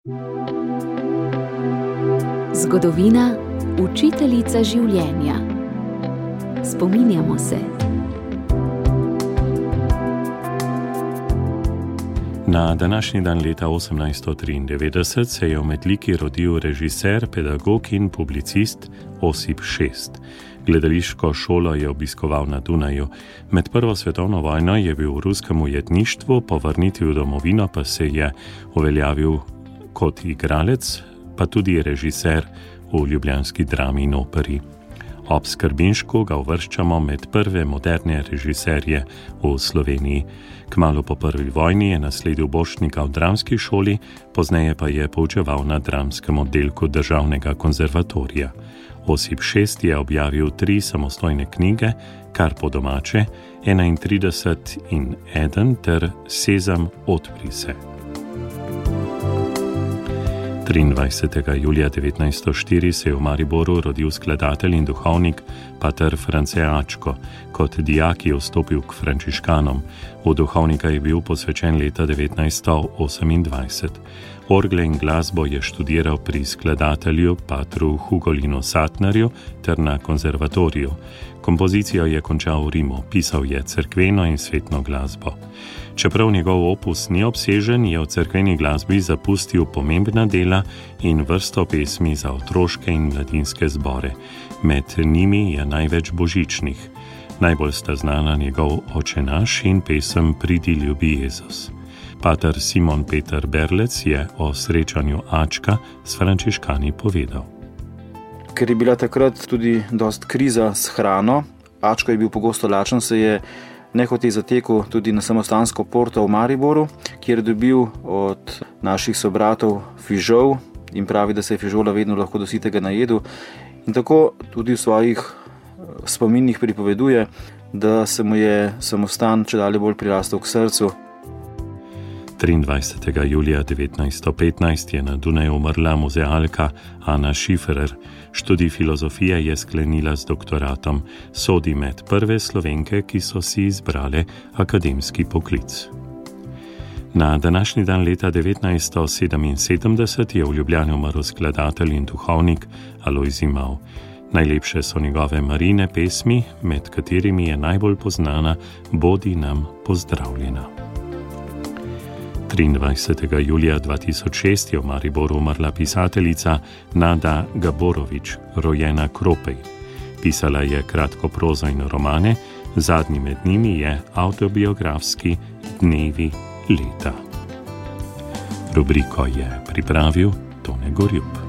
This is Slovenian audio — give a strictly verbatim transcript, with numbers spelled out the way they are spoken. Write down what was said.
Zgodovina, učiteljica življenja. Spominjamo se. Na današnji dan leta osemnajststo triindevetdeset se je v Metliki rodil režiser, pedagog in publicist Osip Šest. Gledališko šolo je obiskoval na Dunaju. Med prvo svetovno vojno je bil v ruskem ujetništvu, po vrnitvi v domovino pa se je uveljavil kot igralec, pa tudi režiser v ljubljanski drami in operi. Ob Skrbinšku ga uvrščamo med prve moderne režiserje v Sloveniji. Kmalu po prvi vojni je nasledil Borštnika v dramski šoli, pozneje pa je poučeval na dramskem oddelku Državnega konzervatorija. Osip Šest je objavil tri samostojne knjige, Kar po domače, enaintrideset in eden ter Sezam, odpri se. triindvajsetega julija devetnajststo štiri se je v Mariboru rodil skladatelj in duhovnik pater France Ačko. Kot dijak je vstopil k frančiškanom. V duhovnika je bil posvečen leta devetnajststo osemindvajset. Orgle in glasbo je študiral pri skladatelju patru Hugolinu Satnerju ter na konzervatoriju. Kompozicijo je končal v Rimu, pisal je cerkveno in svetno glasbo. Čeprav njegov opus ni obsežen, je v cerkveni glasbi zapustil pomembna dela in vrsto pesmi za otroške in mladinske zbore. Med njimi je največ božičnih. Najbolj sta znana njegov Oče naš in pesem Pridi, ljubi Jezus. Pater Simon Peter Berlec je o srečanju Ačka s frančiškani povedal. Ker je bila takrat tudi dost kriza s hrano, Ačko je bil pogosto lačen, se je nehote zatekel tudi na samostansko porto v Mariboru, kjer je dobil od naših sobratov fižol in pravi, da se je fižola vedno lahko do sitega najedel. In tako tudi v svojih spominjih pripoveduje, da se mu je samostan čedalje bolj prirastel k srcu. triindvajsetega julija devetnajststo petnajst je na Dunaju umrla muzealka Ana Šiferer. Študij filozofije je sklenila z doktoratom. Sodi med prve Slovenke, ki so si izbrale akademski poklic. Na današnji dan leta devetnajststo sedeminsedemdeset je v Ljubljani umrl skladatelj in duhovnik Alojzij Mal. Najlepše so njegove Marijine pesmi, med katerimi je najbolj poznana Bodi nam pozdravljena. triindvajsetega julija dva tisoč šest je v Mariboru umrla pisateljica Nada Gaborovič, rojena Kropej. Pisala je kratko prozo in romane, zadnji med njimi je avtobiografski Dnevi leta. Rubriko je pripravil Tone Gorjup.